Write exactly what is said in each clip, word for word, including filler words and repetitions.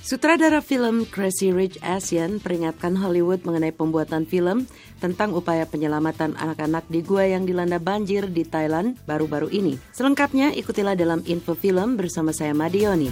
Sutradara film Crazy Rich Asians peringatkan Hollywood mengenai pembuatan film tentang upaya penyelamatan anak-anak di gua yang dilanda banjir di Thailand baru-baru ini. Selengkapnya ikutilah dalam info film bersama saya Madioni.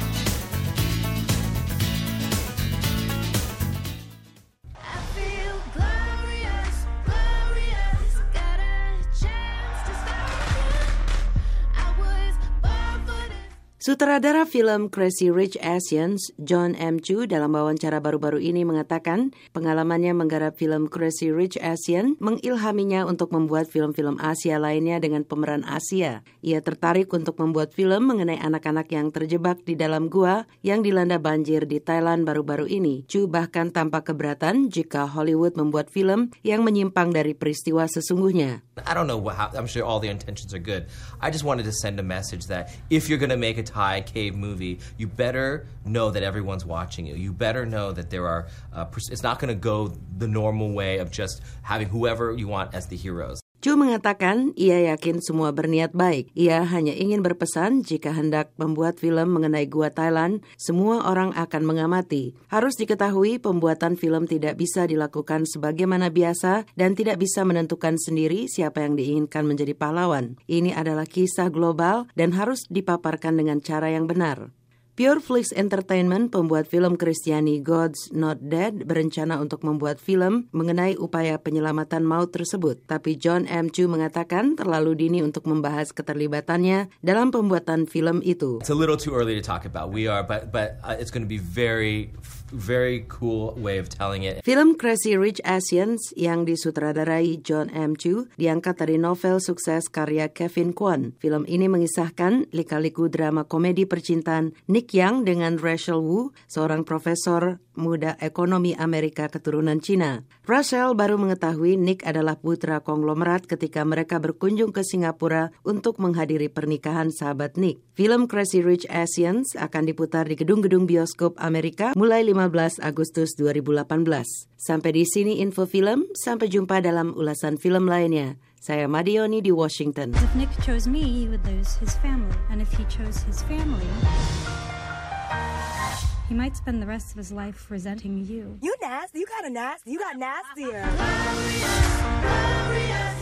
Sutradara film Crazy Rich Asians, Jon M. Chu, dalam wawancara baru-baru ini mengatakan pengalamannya menggarap film Crazy Rich Asians mengilhaminya untuk membuat film-film Asia lainnya dengan pemeran Asia. Ia tertarik untuk membuat film mengenai anak-anak yang terjebak di dalam gua yang dilanda banjir di Thailand baru-baru ini. Chu bahkan tampak keberatan jika Hollywood membuat film yang menyimpang dari peristiwa sesungguhnya. I don't know how, I'm sure all the intentions are good. I just wanted to send a message that if you're going to make a Thai cave movie, you better know that everyone's watching you. You better know that there are, uh, it's not going to go the normal way of just having whoever you want as the heroes. Chu mengatakan ia yakin semua berniat baik. Ia hanya ingin berpesan jika hendak membuat film mengenai gua Thailand, semua orang akan mengamati. Harus diketahui pembuatan film tidak bisa dilakukan sebagaimana biasa dan tidak bisa menentukan sendiri siapa yang diinginkan menjadi pahlawan. Ini adalah kisah global dan harus dipaparkan dengan cara yang benar. Pureflix Entertainment, pembuat film Kristiani God's Not Dead, berencana untuk membuat film mengenai upaya penyelamatan maut tersebut. Tapi Jon M. Chu mengatakan terlalu dini untuk membahas keterlibatannya dalam pembuatan film itu. It's a little too early to talk about. We are, but but uh, it's going to be very, very cool way of telling it. Film Crazy Rich Asians yang disutradarai Jon M. Chu diangkat dari novel sukses karya Kevin Kwan. Film ini mengisahkan lika-liku drama komedi percintaan Nick Yang dengan Rachel Wu, seorang profesor muda ekonomi Amerika keturunan Cina. Rachel baru mengetahui Nick adalah putra konglomerat ketika mereka berkunjung ke Singapura untuk menghadiri pernikahan sahabat Nick. Film Crazy Rich Asians akan diputar di gedung-gedung bioskop Amerika mulai lima belas Agustus dua ribu delapan belas. Sampai di sini info film, sampai jumpa dalam ulasan film lainnya. Saya Madioni di Washington. If Nick chose me, he would lose his family. And if he chose his family, he might spend the rest of his life resenting you. You nasty. You kind of nasty. You got nastier. Glorious, glorious.